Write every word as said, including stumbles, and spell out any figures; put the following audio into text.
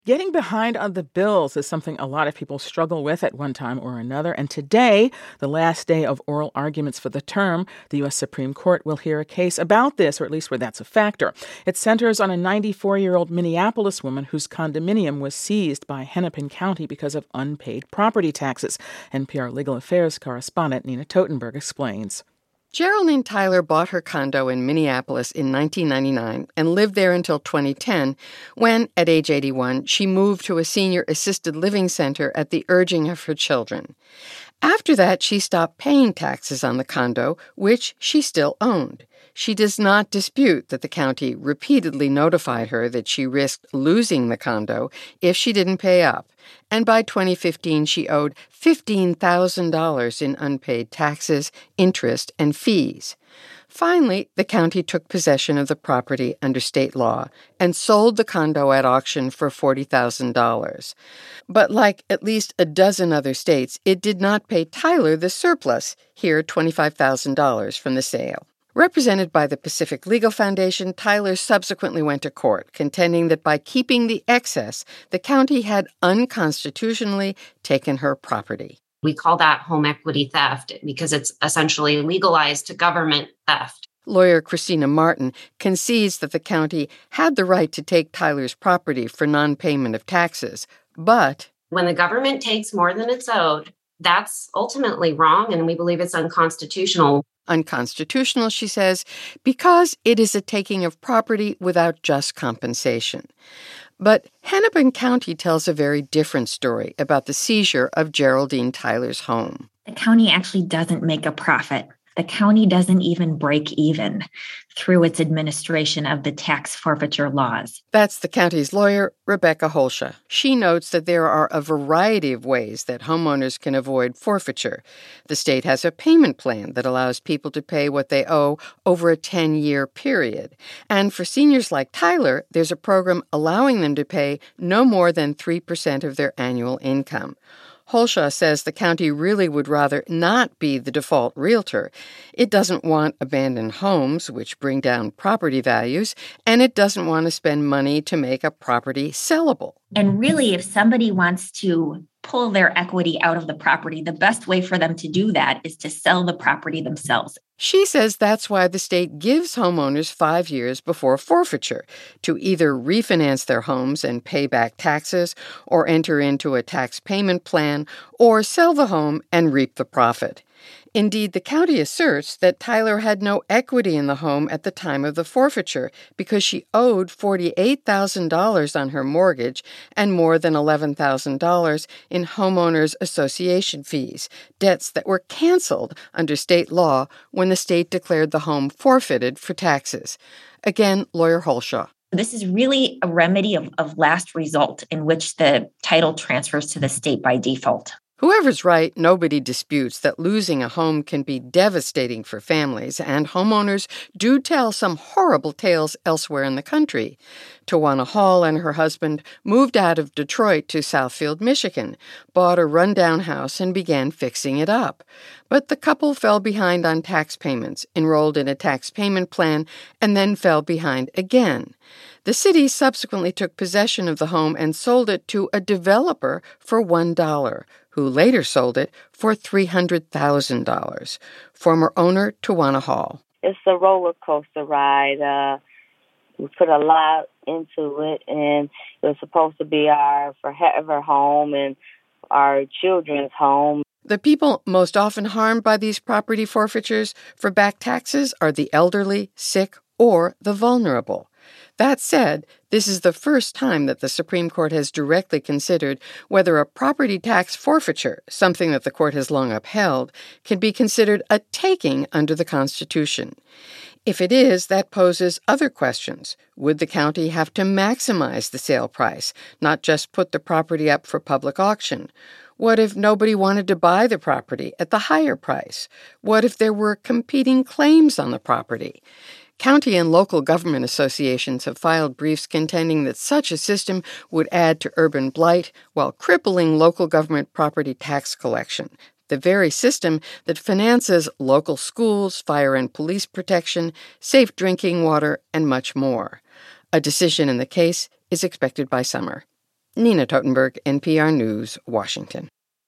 Getting behind on the bills is something a lot of people struggle with at one time or another. And today, the last day of oral arguments for the term, the U S Supreme Court will hear a case about this, or at least where that's a factor. It centers on a ninety-four-year-old Minneapolis woman whose condominium was seized by Hennepin County because of unpaid property taxes. N P R legal affairs correspondent Nina Totenberg explains. Geraldine Tyler bought her condo in Minneapolis in nineteen ninety-nine and lived there until twenty ten, when, at age eighty-one, she moved to a senior assisted living center at the urging of her children. After that, she stopped paying taxes on the condo, which she still owned. She does not dispute that the county repeatedly notified her that she risked losing the condo if she didn't pay up, and by twenty fifteen she owed fifteen thousand dollars in unpaid taxes, interest, and fees. Finally, the county took possession of the property under state law and sold the condo at auction for forty thousand dollars. But like at least a dozen other states, it did not pay Tyler the surplus, here twenty-five thousand dollars from the sale. Represented by the Pacific Legal Foundation, Tyler subsequently went to court, contending that by keeping the excess, the county had unconstitutionally taken her property. We call that home equity theft because it's essentially legalized government theft. Lawyer Christina Martin concedes that the county had the right to take Tyler's property for non-payment of taxes, but when the government takes more than it's owed, that's ultimately wrong, and we believe it's unconstitutional. Unconstitutional, she says, because it is a taking of property without just compensation. But Hennepin County tells a very different story about the seizure of Geraldine Tyler's home. The county actually doesn't make a profit. The county doesn't even break even through its administration of the tax forfeiture laws. That's the county's lawyer, Rebecca Holsha. She notes that there are a variety of ways that homeowners can avoid forfeiture. The state has a payment plan that allows people to pay what they owe over a ten-year period. And for seniors like Tyler, there's a program allowing them to pay no more than three percent of their annual income. Holsha says the county really would rather not be the default realtor. It doesn't want abandoned homes, which bring down property values, and it doesn't want to spend money to make a property sellable. And really, if somebody wants to pull their equity out of the property, the best way for them to do that is to sell the property themselves. She says that's why the state gives homeowners five years before forfeiture to either refinance their homes and pay back taxes, or enter into a tax payment plan, or sell the home and reap the profit. Indeed, the county asserts that Tyler had no equity in the home at the time of the forfeiture because she owed forty-eight thousand dollars on her mortgage and more than eleven thousand dollars in homeowners association fees, debts that were canceled under state law when the state declared the home forfeited for taxes. Again, lawyer Holsha. This is really a remedy of, of last result in which the title transfers to the state by default. Whoever's right, nobody disputes that losing a home can be devastating for families, and homeowners do tell some horrible tales elsewhere in the country. Tawana Hall and her husband moved out of Detroit to Southfield, Michigan, bought a rundown house, and began fixing it up. But the couple fell behind on tax payments, enrolled in a tax payment plan, and then fell behind again. The city subsequently took possession of the home and sold it to a developer for one dollar, who later sold it for three hundred thousand dollars. Former owner Tawana Hall. It's a roller coaster ride. Uh, we put a lot into it, and it was supposed to be our forever home and our children's home. The people most often harmed by these property forfeitures for back taxes are the elderly, sick, or the vulnerable. That said, this is the first time that the Supreme Court has directly considered whether a property tax forfeiture, something that the court has long upheld, can be considered a taking under the Constitution. If it is, that poses other questions. Would the county have to maximize the sale price, not just put the property up for public auction? What if nobody wanted to buy the property at the higher price? What if there were competing claims on the property? County and local government associations have filed briefs contending that such a system would add to urban blight while crippling local government property tax collection, the very system that finances local schools, fire and police protection, safe drinking water, and much more. A decision in the case is expected by summer. Nina Totenberg, N P R News, Washington.